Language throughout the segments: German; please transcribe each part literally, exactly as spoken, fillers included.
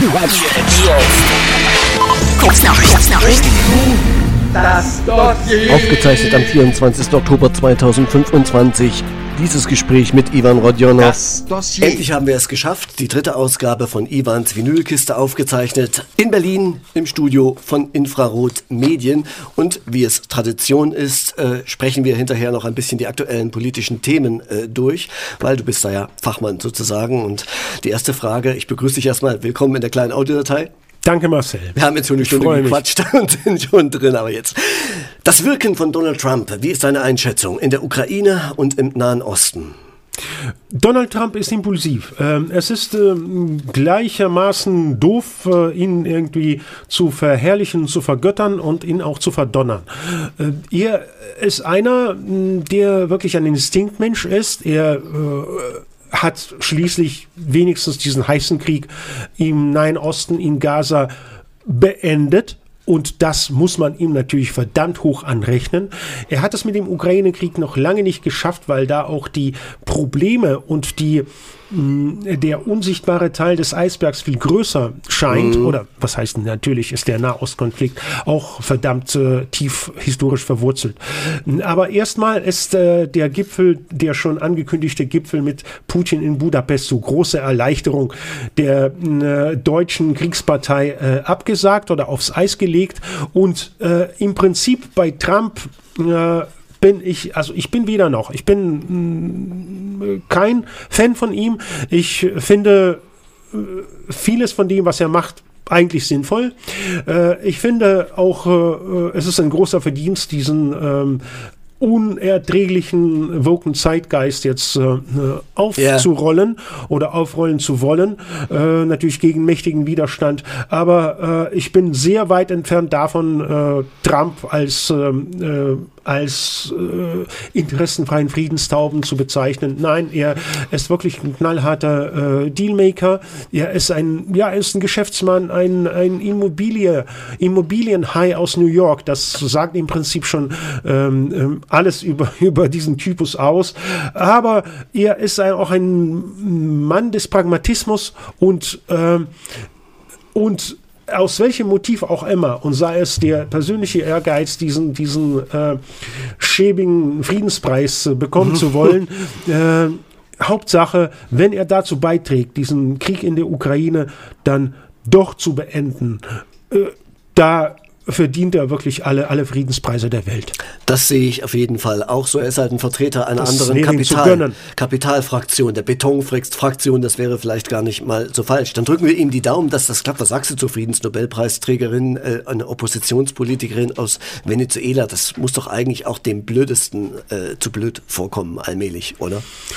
Das Dossier. Aufgezeichnet am vierundzwanzigsten Oktober zweitausendfünfundzwanzig. Dieses Gespräch mit Ivan Rodionov. Das Dossier. Endlich haben wir es geschafft. Die dritte Ausgabe von Ivans Vinylkiste aufgezeichnet. In Berlin im Studio von Infrarot Medien. Und wie es Tradition ist, äh, sprechen wir hinterher noch ein bisschen die aktuellen politischen Themen äh, durch. Weil du bist da ja Fachmann sozusagen. Und die erste Frage, ich begrüße dich erstmal. Willkommen in der kleinen Audiodatei. Danke, Marcel. Wir haben jetzt schon eine Stunde gequatscht und sind schon drin, aber jetzt. Das Wirken von Donald Trump, wie ist deine Einschätzung in der Ukraine und im Nahen Osten? Donald Trump ist impulsiv. Ähm, es ist äh, gleichermaßen doof, äh, ihn irgendwie zu verherrlichen, zu vergöttern und ihn auch zu verdonnern. Äh, er ist einer, der wirklich ein Instinktmensch ist. Er äh, hat schließlich wenigstens diesen heißen Krieg im Nahen Osten, in Gaza, beendet. Und das muss man ihm natürlich verdammt hoch anrechnen. Er hat es mit dem Ukraine-Krieg noch lange nicht geschafft, weil da auch die Probleme und die der unsichtbare Teil des Eisbergs viel größer scheint, mhm. oder was heißt natürlich ist der Nahostkonflikt auch verdammt äh, tief historisch verwurzelt. Aber erstmal ist äh, der Gipfel, der schon angekündigte Gipfel mit Putin in Budapest, so große Erleichterung der äh, deutschen Kriegspartei äh, abgesagt oder aufs Eis gelegt und äh, im Prinzip bei Trump äh, bin ich, also ich bin weder noch. Ich bin mh, kein Fan von ihm. Ich finde äh, vieles von dem, was er macht, eigentlich sinnvoll. Äh, ich finde auch, äh, es ist ein großer Verdienst, diesen ähm, unerträglichen woken Zeitgeist jetzt äh, aufzurollen yeah. oder aufrollen zu wollen, äh, natürlich gegen mächtigen Widerstand, aber äh, ich bin sehr weit entfernt davon, äh, Trump als äh, als äh, interessenfreien Friedenstauben zu bezeichnen. Nein, er ist wirklich ein knallharter äh, Dealmaker. Er ist ein, ja, er ist ein Geschäftsmann, ein, ein Immobilie, Immobilienhai aus New York. Das sagt im Prinzip schon ähm, alles über, über diesen Typus aus. Aber er ist ein, auch ein Mann des Pragmatismus und, äh, und aus welchem Motiv auch immer, und sei es der persönliche Ehrgeiz, diesen, diesen äh, schäbigen Friedenspreis äh, bekommen zu wollen, äh, Hauptsache, wenn er dazu beiträgt, diesen Krieg in der Ukraine dann doch zu beenden, äh, da verdient er wirklich alle, alle Friedenspreise der Welt. Das sehe ich auf jeden Fall auch so. Er ist halt ein Vertreter einer das anderen Kapital, Kapitalfraktion, der Betonfraktion. Das wäre vielleicht gar nicht mal so falsch. Dann drücken wir ihm die Daumen, dass das klappt. Was sagst du zur Friedensnobelpreisträgerin, äh, eine Oppositionspolitikerin aus Venezuela? Das muss doch eigentlich auch dem Blödesten äh, zu blöd vorkommen, allmählich, oder?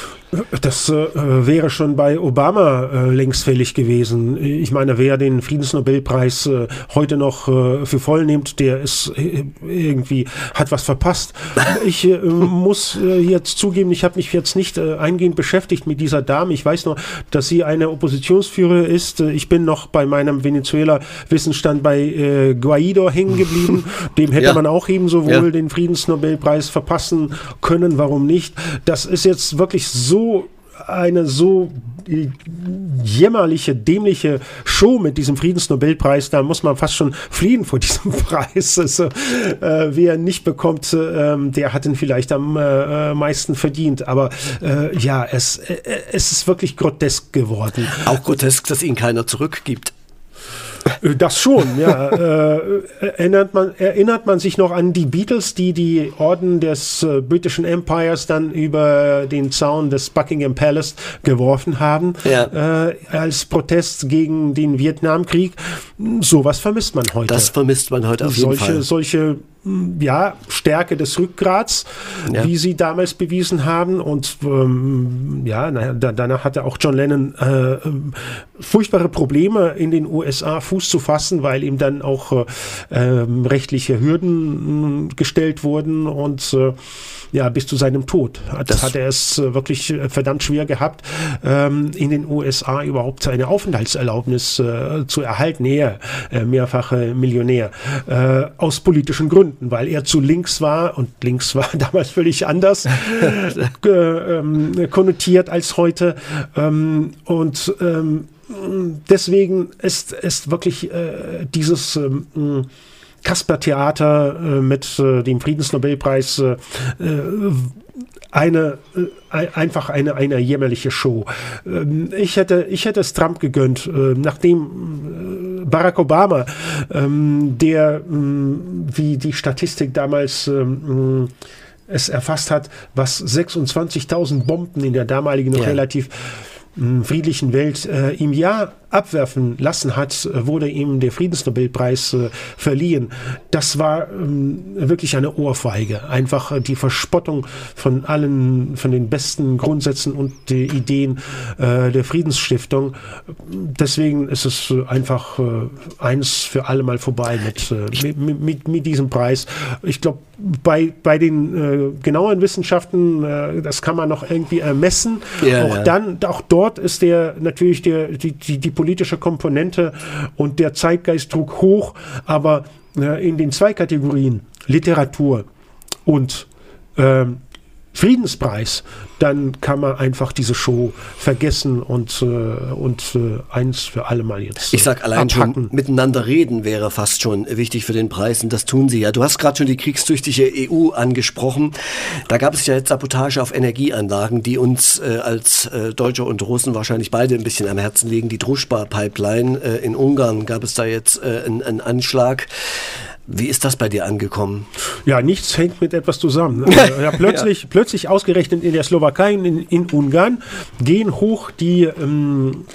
Das äh, wäre schon bei Obama äh, längst fällig gewesen. Ich meine, wer den Friedensnobelpreis äh, heute noch äh, für voll nimmt, der ist äh, irgendwie, hat was verpasst. Ich äh, muss äh, jetzt zugeben, ich habe mich jetzt nicht äh, eingehend beschäftigt mit dieser Dame. Ich weiß nur, dass sie eine Oppositionsführerin ist. Ich bin noch bei meinem Venezuela-Wissensstand bei äh, Guaido hängen geblieben. Dem hätte ja. man auch ebenso wohl ja. den Friedensnobelpreis verpassen können. Warum nicht? Das ist jetzt wirklich so eine so jämmerliche, dämliche Show mit diesem Friedensnobelpreis, da muss man fast schon fliehen vor diesem Preis. Also, äh, wer ihn nicht bekommt, äh, der hat ihn vielleicht am äh, meisten verdient. Aber äh, ja, es, äh, es ist wirklich grotesk geworden. Auch grotesk, dass ihn keiner zurückgibt. Das schon, ja. Äh, erinnert man, erinnert man sich noch an die Beatles, die die Orden des äh, britischen Empires dann über den Zaun des Buckingham Palace geworfen haben, ja. äh, als Protest gegen den Vietnamkrieg. Sowas vermisst man heute. Das vermisst man heute auf jeden solche, Fall. Solche ja, Stärke des Rückgrats, ja. wie sie damals bewiesen haben. Und ähm, ja, na, da, danach hatte auch John Lennon äh, furchtbare Probleme in den U S A Fuß zu fassen, weil ihm dann auch äh, rechtliche Hürden äh, gestellt wurden und äh, ja, bis zu seinem Tod hat, hat er es äh, wirklich äh, verdammt schwer gehabt, ähm, in den U S A überhaupt eine Aufenthaltserlaubnis äh, zu erhalten. Er, äh, mehrfache Millionär, äh, aus politischen Gründen, weil er zu links war und links war damals völlig anders äh, ähm, konnotiert als heute ähm, und ähm, deswegen ist, ist wirklich äh, dieses ähm, Kasper-Theater äh, mit äh, dem Friedensnobelpreis äh, eine äh, einfach eine, eine jämmerliche Show. Ähm, ich hätte, ich hätte es Trump gegönnt, äh, nachdem äh, Barack Obama, ähm, der, ähm, wie die Statistik damals ähm, es erfasst hat, was sechsundzwanzigtausend Bomben in der damaligen noch ja. relativ äh, friedlichen Welt äh, im Jahr abwerfen lassen hat, wurde ihm der Friedensnobelpreis äh, verliehen. Das war ähm, wirklich eine Ohrfeige. Einfach äh, die Verspottung von allen, von den besten Grundsätzen und die Ideen äh, der Friedensstiftung. Deswegen ist es äh, einfach äh, eins für alle Mal vorbei mit, äh, mit, mit, mit diesem Preis. Ich glaube, bei, bei den äh, genauen Wissenschaften, äh, das kann man noch irgendwie ermessen. Ja, auch ja. dann, auch dort ist der natürlich der, die, die, die politische Komponente und der Zeitgeistdruck hoch, aber äh, in den zwei Kategorien Literatur und ähm, Friedenspreis, dann kann man einfach diese Show vergessen und, äh, und äh, eins für alle Mal jetzt Ich sag allein abhacken. Schon, miteinander reden wäre fast schon wichtig für den Preis und das tun sie ja. Du hast gerade schon die kriegstüchtige E U angesprochen. Da gab es ja jetzt Sabotage auf Energieanlagen, die uns äh, als äh, Deutsche und Russen wahrscheinlich beide ein bisschen am Herzen liegen. Die Družba-Pipeline äh, in Ungarn gab es da jetzt äh, einen, einen Anschlag. Wie ist das bei dir angekommen? Ja, nichts hängt mit etwas zusammen. Also, ja, plötzlich, ja. plötzlich ausgerechnet in der Slowakei, in, in Ungarn, gehen hoch die ähm,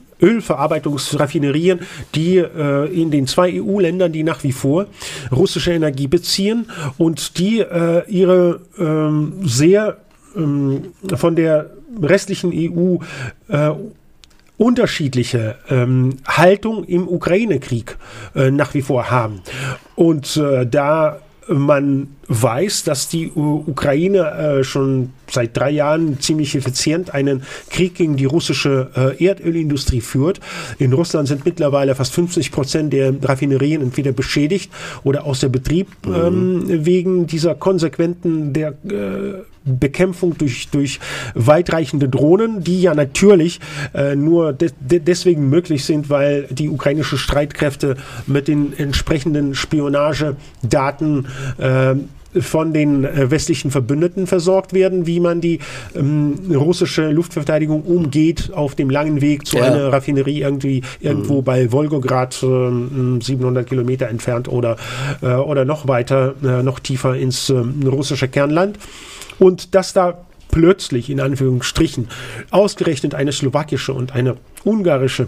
Ölverarbeitungsraffinerien, die äh, in den zwei E U-Ländern, die nach wie vor russische Energie beziehen und die äh, ihre ähm, sehr ähm, von der restlichen E U äh, unterschiedliche ähm, Haltung im Ukraine-Krieg äh, nach wie vor haben. Und äh, da man weiß, dass die uh, Ukraine äh, schon seit drei Jahren ziemlich effizient einen Krieg gegen die russische äh, Erdölindustrie führt. In Russland sind mittlerweile fast fünfzig Prozent der Raffinerien entweder beschädigt oder außer Betrieb mhm. ähm, wegen dieser konsequenten der äh, Bekämpfung durch, durch weitreichende Drohnen, die ja natürlich äh, nur de- de- deswegen möglich sind, weil die ukrainischen Streitkräfte mit den entsprechenden Spionagedaten äh, von den äh, westlichen Verbündeten versorgt werden, wie man die ähm, russische Luftverteidigung umgeht auf dem langen Weg zu ja. einer Raffinerie irgendwie irgendwo mhm. bei Wolgograd äh, siebenhundert Kilometer entfernt oder, äh, oder noch weiter, äh, noch tiefer ins äh, russische Kernland. Und dass da plötzlich, in Anführungsstrichen, ausgerechnet eine slowakische und eine ungarische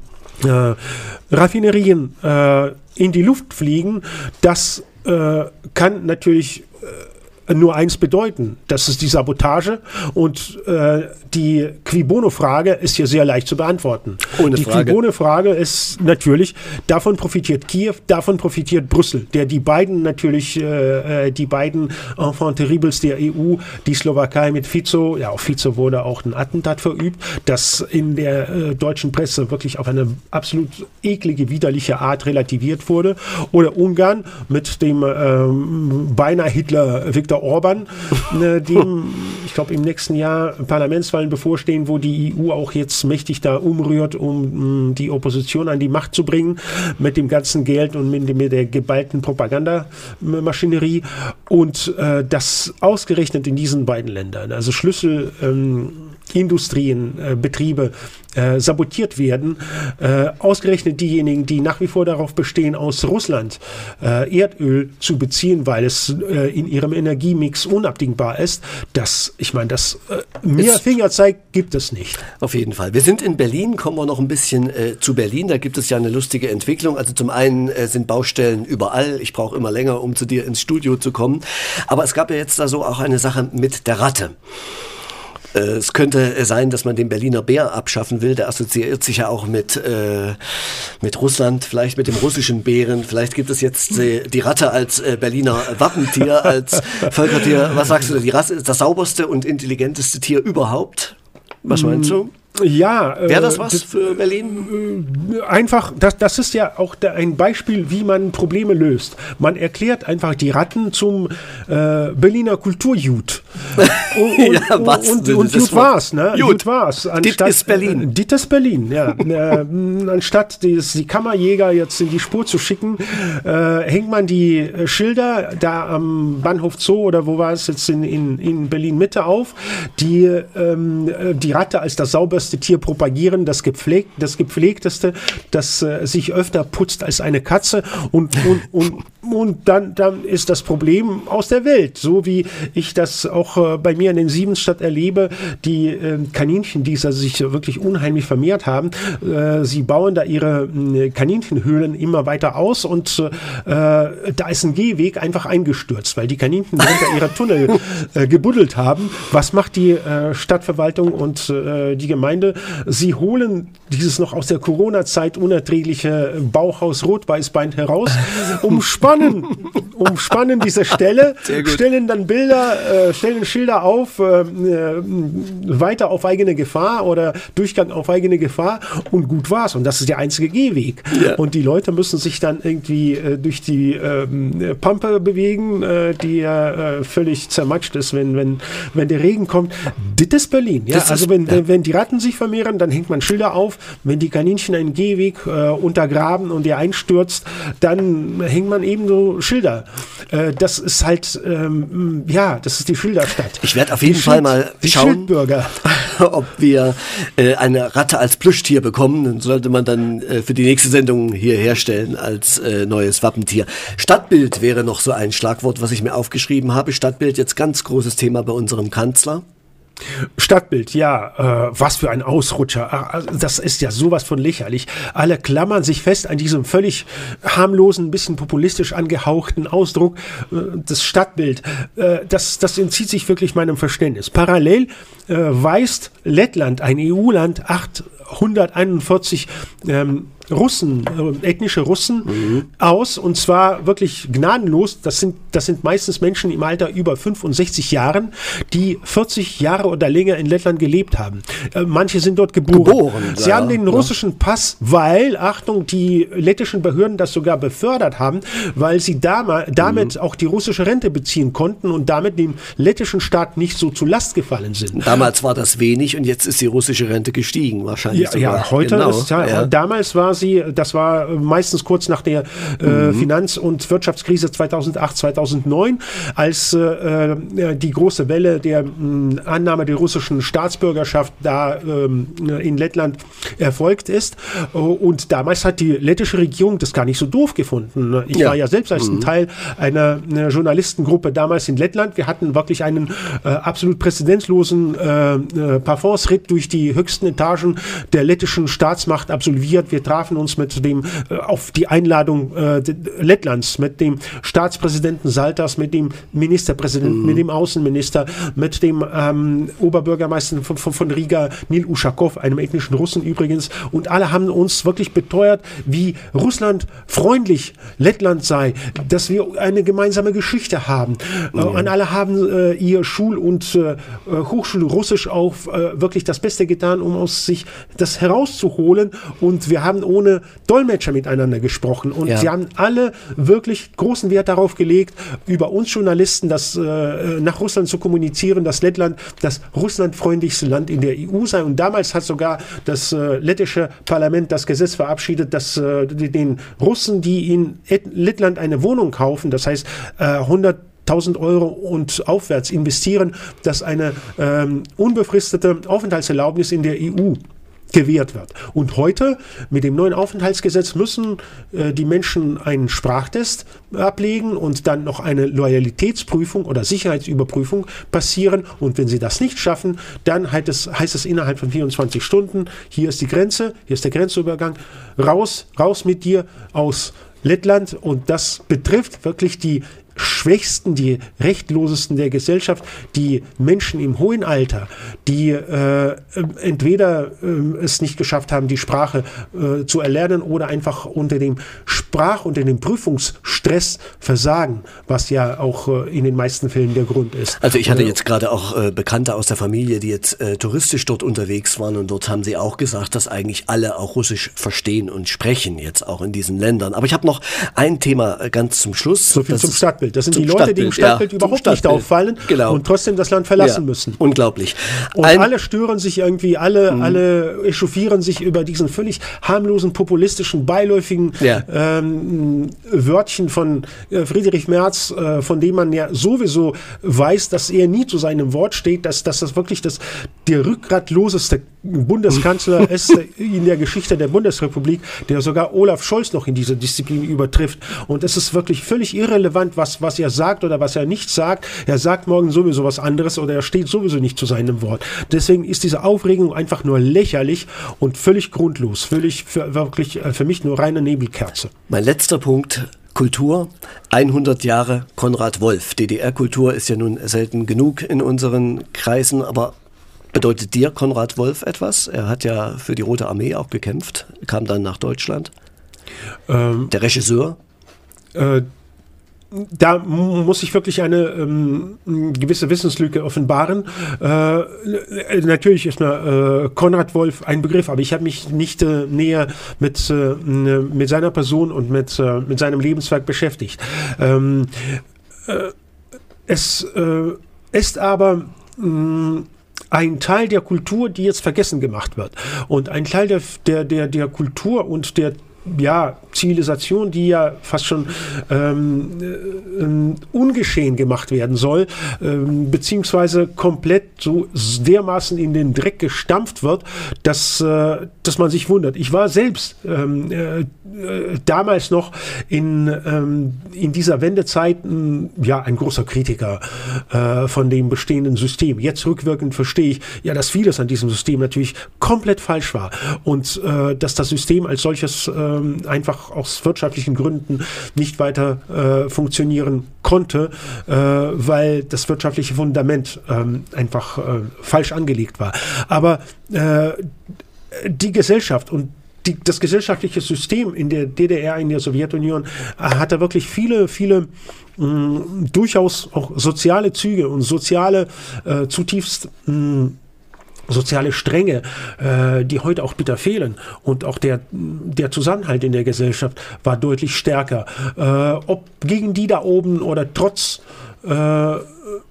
äh, Raffinerien äh, in die Luft fliegen, das äh, kann natürlich äh, nur eins bedeuten. Das ist die Sabotage und äh, die Qui Bono-Frage ist hier sehr leicht zu beantworten. Ohne die Frage. Qui Bono-Frage ist natürlich, davon profitiert Kiew, davon profitiert Brüssel, der die beiden natürlich, äh, die beiden Enfants terribles der E U, die Slowakei mit Fico, ja auf Fico wurde auch ein Attentat verübt, das in der äh, deutschen Presse wirklich auf eine absolut eklige, widerliche Art relativiert wurde, oder Ungarn mit dem ähm, beinahe Hitler Viktor Orban, äh, dem, ich glaube, im nächsten Jahr Parlamentswahlen bevorstehen, wo die E U auch jetzt mächtig da umrührt, um mh, die Opposition an die Macht zu bringen, mit dem ganzen Geld und mit, mit der geballten Propagandamaschinerie. Und äh, das ausgerechnet in diesen beiden Ländern, also Schlüsselindustrien, ähm, äh, Betriebe, äh, sabotiert werden, äh, ausgerechnet diejenigen, die nach wie vor darauf bestehen, aus Russland äh, Erdöl zu beziehen, weil es äh, in ihrem Energiemix unabdingbar ist, das, ich meine, das äh, mehr Fingerzeig gibt es nicht. Auf jeden Fall. Wir sind in Berlin, kommen wir noch ein bisschen äh, zu Berlin, da gibt es ja eine lustige Entwicklung, also zum einen äh, sind Baustellen überall, ich brauche immer länger, um zu dir ins Studio zu kommen, aber es gab ja jetzt da so auch eine Sache mit der Ratte. Es könnte sein, dass man den Berliner Bär abschaffen will. Der assoziiert sich ja auch mit, äh, mit Russland, vielleicht mit dem russischen Bären. Vielleicht gibt es jetzt äh, die Ratte als äh, Berliner Wappentier, als Völkertier. Was sagst du, die Ratte ist das sauberste und intelligenteste Tier überhaupt? Was meinst du? Ja. Wäre das was für Berlin? Einfach, das, das ist ja auch da ein Beispiel, wie man Probleme löst. Man erklärt einfach die Ratten zum äh, Berliner Kulturjud. Und, und, ja, was? und, und, und gut war's, ne? Gut war's. Dit ist Berlin. Äh, Dit ist Berlin, ja. äh, anstatt die, die Kammerjäger jetzt in die Spur zu schicken, äh, hängt man die Schilder da am Bahnhof Zoo oder wo war es jetzt in, in, in Berlin-Mitte auf, die ähm, die Ratte als das sauberste Tier propagieren, das, gepflegt, das gepflegteste, das äh, sich öfter putzt als eine Katze und, und, und, und dann, dann ist das Problem aus der Welt, so wie ich das auch äh, bei mir in den Siemensstadt erlebe, die äh, Kaninchen, die also sich wirklich unheimlich vermehrt haben, äh, sie bauen da ihre äh, Kaninchenhöhlen immer weiter aus und äh, da ist ein Gehweg einfach eingestürzt, weil die Kaninchen unter ihrer Tunnel äh, gebuddelt haben. Was macht die äh, Stadtverwaltung und äh, die Gemeinde? Sie holen dieses noch aus der Corona-Zeit unerträgliche Bauhaus Rot-Weiß-Bein heraus, umspannen, umspannen diese Stelle, stellen dann Bilder, äh, stellen Schilder auf, äh, weiter auf eigene Gefahr oder Durchgang auf eigene Gefahr und gut war's. Und das ist der einzige Gehweg. Ja. Und die Leute müssen sich dann irgendwie äh, durch die äh, Pampe bewegen, äh, die ja äh, völlig zermatscht ist, wenn, wenn, wenn der Regen kommt. Das ist Berlin. Ja? Das also ist, wenn, ja. wenn die Ratten sich vermehren, dann hängt man Schilder auf. Wenn die Kaninchen einen Gehweg äh, untergraben und der einstürzt, dann hängt man eben so Schilder. Äh, das ist halt, ähm, ja, das ist die Schilderstadt. Ich werde auf jeden die Fall Schild, mal schauen, ob wir äh, eine Ratte als Plüschtier bekommen. Dann sollte man dann äh, für die nächste Sendung hier herstellen als äh, neues Wappentier. Stadtbild wäre noch so ein Schlagwort, was ich mir aufgeschrieben habe. Stadtbild, jetzt ganz großes Thema bei unserem Kanzler. Stadtbild, ja, äh, was für ein Ausrutscher. Das ist ja sowas von lächerlich. Alle klammern sich fest an diesem völlig harmlosen, ein bisschen populistisch angehauchten Ausdruck. Äh, das Stadtbild, äh, das, das entzieht sich wirklich meinem Verständnis. Parallel äh, weist Lettland, ein E U-Land, achthunderteinundvierzig ähm, Russen, äh, ethnische Russen mhm. aus, und zwar wirklich gnadenlos. Das sind, das sind meistens Menschen im Alter über fünfundsechzig Jahren, die vierzig Jahre oder länger in Lettland gelebt haben. Äh, manche sind dort geboren. geboren Sie ja, haben den russischen ja. Pass, weil, Achtung, die lettischen Behörden das sogar befördert haben, weil sie dam- damit mhm. auch die russische Rente beziehen konnten und damit dem lettischen Staat nicht so zu Last gefallen sind. Damals war das wenig und jetzt ist die russische Rente gestiegen wahrscheinlich ja, sogar. Ja, heute genau. ist ja, ja. Damals war sie, das war meistens kurz nach der äh, mhm. Finanz- und Wirtschaftskrise zweitausendacht, zweitausendneun, als äh, die große Welle der mh, Annahme der russischen Staatsbürgerschaft da ähm, in Lettland erfolgt ist. Und damals hat die lettische Regierung das gar nicht so doof gefunden. Ich ja. war ja selbst als mhm. ein Teil einer, einer Journalistengruppe damals in Lettland. Wir hatten wirklich einen äh, absolut präzedenzlosen äh, Parforce-Ritt durch die höchsten Etagen der lettischen Staatsmacht absolviert. Wir trafen uns mit dem, äh, auf die Einladung äh, Lettlands, mit dem Staatspräsidenten Saltas, mit dem Ministerpräsidenten, mhm. mit dem Außenminister, mit dem ähm, Oberbürgermeister von, von, von Riga, Nil Uschakov, einem ethnischen Russen übrigens, und alle haben uns wirklich beteuert, wie Russland freundlich Lettland sei, dass wir eine gemeinsame Geschichte haben. Mhm. Äh, und alle haben äh, ihr Schul- und äh, Hochschulrussisch auch äh, wirklich das Beste getan, um aus sich das herauszuholen, und wir haben ohne Dolmetscher miteinander gesprochen, und ja. sie haben alle wirklich großen Wert darauf gelegt, über uns Journalisten das äh, nach Russland zu kommunizieren, dass Lettland das russlandfreundlichste Land in der E U sei, und damals hat sogar das äh, lettische Parlament das Gesetz verabschiedet, dass äh, den Russen, die in Lettland eine Wohnung kaufen, das heißt äh, hunderttausend Euro und aufwärts investieren, dass eine ähm, unbefristete Aufenthaltserlaubnis in der E U gewährt wird. Und heute mit dem neuen Aufenthaltsgesetz müssen äh, die Menschen einen Sprachtest ablegen und dann noch eine Loyalitätsprüfung oder Sicherheitsüberprüfung passieren. Und wenn sie das nicht schaffen, dann heißt es, heißt es innerhalb von vierundzwanzig Stunden, hier ist die Grenze, hier ist der Grenzübergang, raus, raus mit dir aus Lettland. Und das betrifft wirklich die Schwächsten, die Rechtlosesten der Gesellschaft, die Menschen im hohen Alter, die äh, entweder äh, es nicht geschafft haben, die Sprache äh, zu erlernen oder einfach unter dem Sprach- unter dem Prüfungsstress versagen, was ja auch äh, in den meisten Fällen der Grund ist. Also ich hatte äh, jetzt gerade auch äh, Bekannte aus der Familie, die jetzt äh, touristisch dort unterwegs waren, und dort haben sie auch gesagt, dass eigentlich alle auch Russisch verstehen und sprechen, jetzt auch in diesen Ländern. Aber ich habe noch ein Thema äh, ganz zum Schluss. So viel das zum Stadtbild. Das sind die Leute, Stadtbild, die im Stadtbild ja, überhaupt Stadtbild. nicht auffallen, genau. und trotzdem das Land verlassen ja, müssen. Unglaublich. Und ein alle stören sich irgendwie, alle, mhm. alle echauffieren sich über diesen völlig harmlosen, populistischen, beiläufigen ja. ähm, Wörtchen von äh, Friedrich Merz, äh, von dem man ja sowieso weiß, dass er nie zu seinem Wort steht, dass, dass das wirklich das, der rückgratloseste Bundeskanzler ist in der Geschichte der Bundesrepublik, der sogar Olaf Scholz noch in dieser Disziplin übertrifft. Und es ist wirklich völlig irrelevant, was, was er sagt oder was er nicht sagt. Er sagt morgen sowieso was anderes oder er steht sowieso nicht zu seinem Wort. Deswegen ist diese Aufregung einfach nur lächerlich und völlig grundlos. Völlig, für, wirklich für mich nur reine Nebelkerze. Mein letzter Punkt: Kultur, hundert Jahre Konrad Wolf. D D R-Kultur ist ja nun selten genug in unseren Kreisen, aber bedeutet dir Konrad Wolf etwas? Er hat ja für die Rote Armee auch gekämpft, kam dann nach Deutschland. Ähm, Der Regisseur? Äh, Da muss ich wirklich eine ähm, gewisse Wissenslücke offenbaren. Äh, natürlich ist mir äh, Konrad Wolf ein Begriff, aber ich habe mich nicht äh, näher mit, äh, mit seiner Person und mit, äh, mit seinem Lebenswerk beschäftigt. Ähm, äh, es äh, ist aber mh, ein Teil der Kultur, die jetzt vergessen gemacht wird. Und ein Teil der, der, der, der Kultur und der ja, Zivilisation, die ja fast schon ähm, äh, ungeschehen gemacht werden soll, ähm, beziehungsweise komplett so dermaßen in den Dreck gestampft wird, dass, äh, dass man sich wundert. Ich war selbst ähm, äh, damals noch in, ähm, in dieser Wendezeit ähm, ja, ein großer Kritiker äh, von dem bestehenden System. Jetzt rückwirkend verstehe ich, ja, dass vieles an diesem System natürlich komplett falsch war und äh, dass das System als solches äh, einfach aus wirtschaftlichen Gründen nicht weiter äh, funktionieren konnte, äh, weil das wirtschaftliche Fundament äh, einfach äh, falsch angelegt war. Aber äh, die Gesellschaft und die, das gesellschaftliche System in der D D R, in der Sowjetunion, äh, hat da wirklich viele, viele mh, durchaus auch soziale Züge und soziale, äh, zutiefst mh, soziale Stränge, äh, die heute auch bitter fehlen. Und auch der, der Zusammenhalt in der Gesellschaft war deutlich stärker. Äh, ob gegen die da oben oder trotz, äh, äh,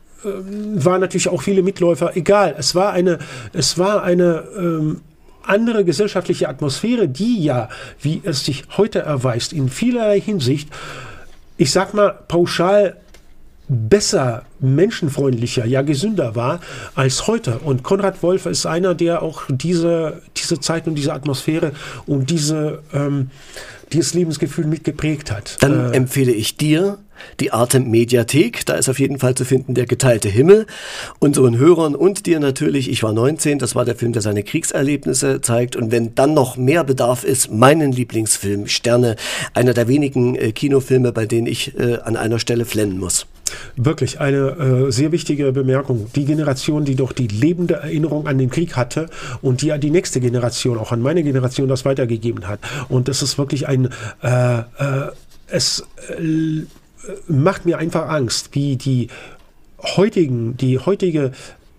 waren natürlich auch viele Mitläufer. Egal, es war eine, es war eine ähm, andere gesellschaftliche Atmosphäre, die ja, wie es sich heute erweist, in vielerlei Hinsicht, ich sag mal pauschal, besser, menschenfreundlicher, ja gesünder war als heute. Und Konrad Wolf ist einer, der auch diese, diese Zeit und diese Atmosphäre und diese, ähm, dieses Lebensgefühl mitgeprägt hat. Dann äh, empfehle ich dir die Arte Mediathek. Da ist auf jeden Fall zu finden Der geteilte Himmel. Unseren Hörern und dir natürlich, ich war neunzehn, das war der Film, der seine Kriegserlebnisse zeigt. Und wenn dann noch mehr Bedarf ist, meinen Lieblingsfilm Sterne, einer der wenigen äh, Kinofilme, bei denen ich äh, an einer Stelle flennen muss. Wirklich eine äh, sehr wichtige Bemerkung. Die Generation, die doch die lebende Erinnerung an den Krieg hatte und die an die nächste Generation, auch an meine Generation, das weitergegeben hat. Und das ist wirklich ein, äh, äh, es äh, macht mir einfach Angst, wie die heutigen, die heutige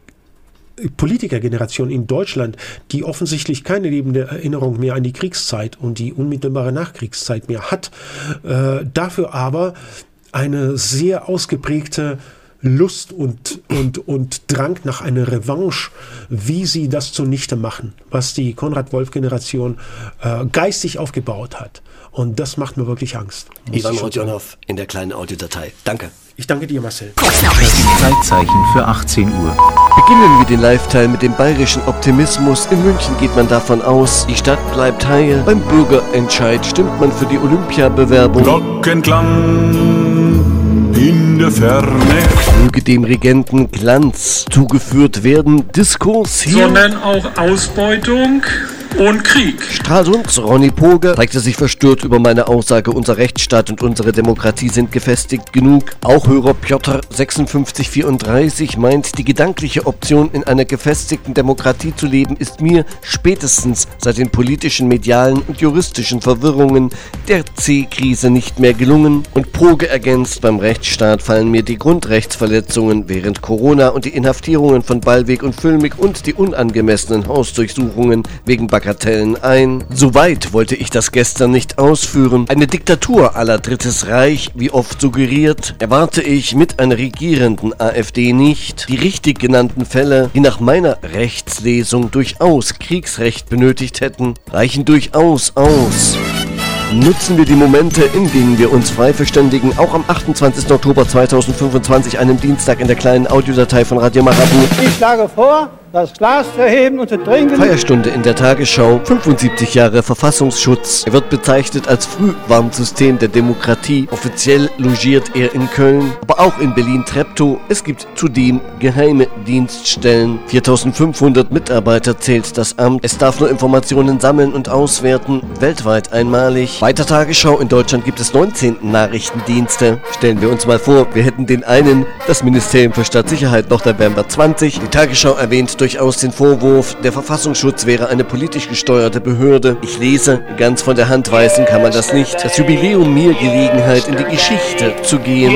Politikergeneration in Deutschland, die offensichtlich keine lebende Erinnerung mehr an die Kriegszeit und die unmittelbare Nachkriegszeit mehr hat, äh, dafür aber eine sehr ausgeprägte Lust und, und, und Drang nach einer Revanche, wie sie das zunichte machen, was die Konrad-Wolf-Generation äh, geistig aufgebaut hat. Und das macht mir wirklich Angst. Ivan Rodionov in der kleinen Audiodatei. Danke. Ich danke dir, Marcel. Das Zeitzeichen für achtzehn Uhr. Beginnen wir den Live-Teil mit dem bayerischen Optimismus. In München geht man davon aus, die Stadt bleibt heil. Beim Bürgerentscheid stimmt man für die Olympiabewerbung. Glockenklang in der Ferne. Möge dem Regenten Glanz zugeführt werden. Diskurs hier. Sondern auch Ausbeutung und Krieg. Stralsunds Ronny Poge zeigte sich verstört über meine Aussage, unser Rechtsstaat und unsere Demokratie sind gefestigt genug. Auch Hörer Piotr sechsundfünfzig vierunddreißig meint, die gedankliche Option, in einer gefestigten Demokratie zu leben, ist mir spätestens seit den politischen, medialen und juristischen Verwirrungen der C-Krise nicht mehr gelungen. Und Poge ergänzt, beim Rechtsstaat fallen mir die Grundrechtsverletzungen während Corona und die Inhaftierungen von Ballweg und Füllmig und die unangemessenen Hausdurchsuchungen wegen Bagatellen ein. Soweit wollte ich das gestern nicht ausführen. Eine Diktatur à la Drittes Reich, wie oft suggeriert, erwarte ich mit einer regierenden AfD nicht. Die richtig genannten Fälle, die nach meiner Rechtslesung durchaus Kriegsrecht benötigt hätten, reichen durchaus aus. Nutzen wir die Momente, in denen wir uns frei verständigen, auch am achtundzwanzigsten Oktober zweitausendfünfundzwanzig, einem Dienstag, in der kleinen Audiodatei von Radio Marabu. Ich schlage vor, das Glas zu heben und zu trinken. Feierstunde in der Tagesschau, fünfundsiebzig Jahre Verfassungsschutz. Er wird bezeichnet als Frühwarnsystem der Demokratie. Offiziell logiert er in Köln, aber auch in Berlin-Treptow. Es gibt zudem geheime Dienststellen. viertausendfünfhundert Mitarbeiter zählt das Amt. Es darf nur Informationen sammeln und auswerten. Weltweit einmalig. Weiter Tagesschau, in Deutschland gibt es neunzehn Nachrichtendienste. Stellen wir uns mal vor, wir hätten den einen, das Ministerium für Staatssicherheit, noch da wären wir zwanzig. Die Tagesschau erwähnt durchaus den Vorwurf, der Verfassungsschutz wäre eine politisch gesteuerte Behörde. Ich lese, ganz von der Hand weisen kann man das nicht. Das Jubiläum mir Gelegenheit, in die Geschichte zu gehen.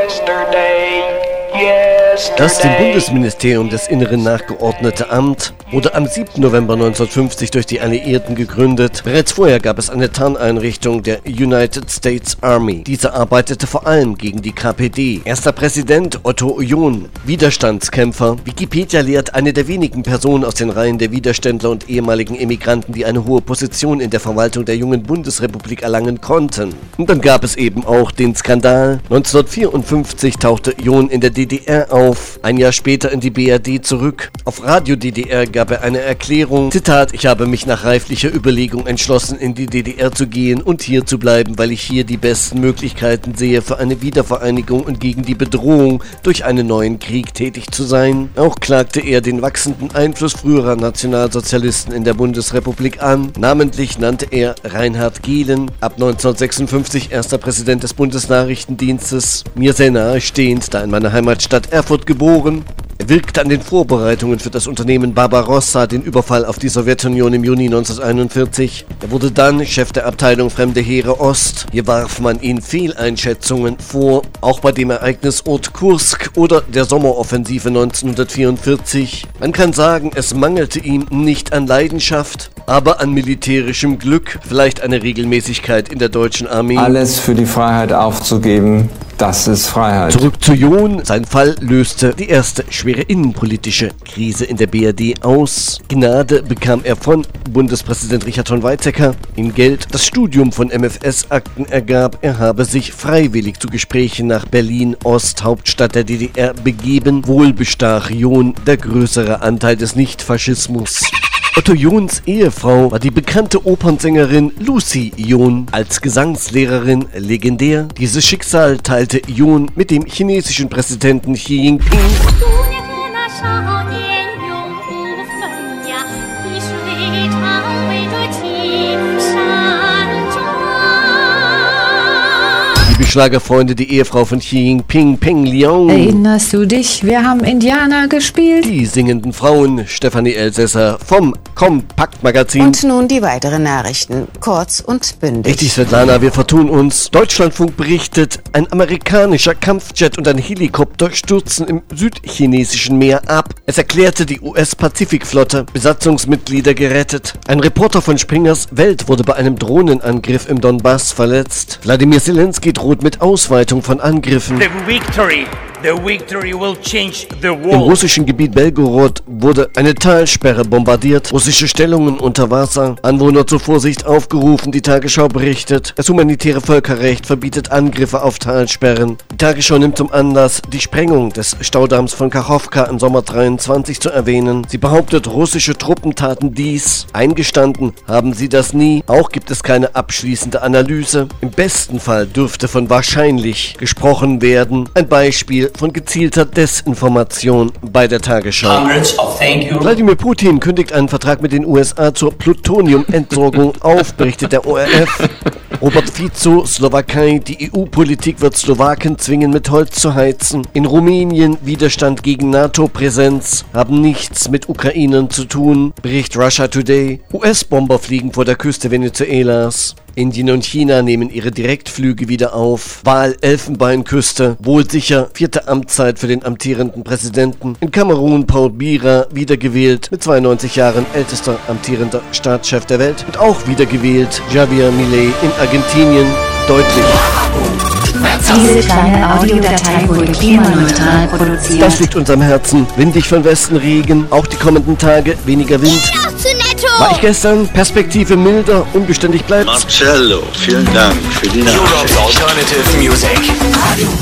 Das dem Bundesministerium des Inneren nachgeordnete Amt wurde am siebten November neunzehnhundertfünfzig durch die Alliierten gegründet. Bereits vorher gab es eine Tarneinrichtung der United States Army. Diese arbeitete vor allem gegen die K P D. Erster Präsident Otto John, Widerstandskämpfer. Wikipedia lehrt eine der wenigen Personen aus den Reihen der Widerständler und ehemaligen Emigranten, die eine hohe Position in der Verwaltung der jungen Bundesrepublik erlangen konnten. Und dann gab es eben auch den Skandal. neunzehnhundertvierundfünfzig tauchte John in der D D R auf. Ein Jahr später in die B R D zurück. Auf Radio D D R gab er eine Erklärung. Zitat, ich habe mich nach reiflicher Überlegung entschlossen, in die D D R zu gehen und hier zu bleiben, weil ich hier die besten Möglichkeiten sehe, für eine Wiedervereinigung und gegen die Bedrohung durch einen neuen Krieg tätig zu sein. Auch klagte er den wachsenden Einfluss früherer Nationalsozialisten in der Bundesrepublik an. Namentlich nannte er Reinhard Gehlen, ab neunzehnhundertsechsundfünfzig erster Präsident des Bundesnachrichtendienstes, mir sehr nahe stehend, da in meiner Heimatstadt Erfurt geboren. Er wirkte an den Vorbereitungen für das Unternehmen Barbarossa, den Überfall auf die Sowjetunion im Juni neunzehnhunderteinundvierzig. Er wurde dann Chef der Abteilung Fremde Heere Ost. Hier warf man ihm Fehleinschätzungen vor, auch bei dem Ereignisort Kursk oder der Sommeroffensive neunzehnhundertvierundvierzig. Man kann sagen, es mangelte ihm nicht an Leidenschaft, aber an militärischem Glück, vielleicht eine Regelmäßigkeit in der deutschen Armee. Alles für die Freiheit aufzugeben, das ist Freiheit. Zurück zu John. Sein Fall löste die erste schwere innenpolitische Krise in der B R D aus. Gnade bekam er von Bundespräsident Richard von Weizsäcker. Ihm Geld. Das Studium von M F S-Akten ergab, er habe sich freiwillig zu Gesprächen nach Berlin-Ost, Hauptstadt der D D R, begeben. Wohl bestach John der größere Anteil des Nicht-Faschismus. Otto Johns Ehefrau war die bekannte Opernsängerin Lucy John. Als Gesangslehrerin legendär. Dieses Schicksal teilte John mit dem chinesischen Präsidenten Xi Jinping. Schlagerfreunde, die Ehefrau von Xi Jinping, Peng Liang. Erinnerst du dich? Wir haben Indianer gespielt. Die singenden Frauen, Stefanie Elsässer vom Kompaktmagazin. Und nun die weiteren Nachrichten, kurz und bündig. Richtig, Svetlana, wir vertun uns. Deutschlandfunk berichtet, ein amerikanischer Kampfjet und ein Helikopter stürzen im südchinesischen Meer ab. Es erklärte die U S-Pazifikflotte, Besatzungsmitglieder gerettet. Ein Reporter von Springers Welt wurde bei einem Drohnenangriff im Donbass verletzt. Wladimir Zelensky droht mit Ausweitung von Angriffen. The victory. The victory will change the world. Im russischen Gebiet Belgorod wurde eine Talsperre bombardiert, russische Stellungen unter Wasser, Anwohner zur Vorsicht aufgerufen, die Tagesschau berichtet. Das humanitäre Völkerrecht verbietet Angriffe auf Talsperren. Die Tagesschau nimmt zum Anlass, die Sprengung des Staudamms von Kachowka im Sommer dreiundzwanzig zu erwähnen. Sie behauptet, russische Truppen taten dies. Eingestanden haben sie das nie. Auch gibt es keine abschließende Analyse. Im besten Fall dürfte von wahrscheinlich gesprochen werden. Ein Beispiel: Folge von gezielter Desinformation bei der Tagesschau. Wladimir Putin kündigt einen Vertrag mit den U S A zur Plutoniumentsorgung auf, berichtet der O R F. Robert Fico, Slowakei, die E U-Politik wird Slowaken zwingen, mit Holz zu heizen. In Rumänien, Widerstand gegen NATO-Präsenz, haben nichts mit Ukrainern zu tun, Bericht Russia Today. U S-Bomber fliegen vor der Küste Venezuelas. Indien und China nehmen ihre Direktflüge wieder auf. Wahl Elfenbeinküste, wohl sicher, vierte Amtszeit für den amtierenden Präsidenten. In Kamerun Paul Biya, wiedergewählt, mit zweiundneunzig Jahren ältester amtierender Staatschef der Welt. Und auch wiedergewählt Javier Milei in Argentinien, deutlich. Diese kleine Audiodatei wurde klimaneutral produziert. Das liegt uns am Herzen. Windig von Westen Regen, auch die kommenden Tage weniger Wind. War ich gestern? Perspektive milder, unbeständig bleibt. Marcello, vielen Dank für die Nachricht. Europe's alternative music.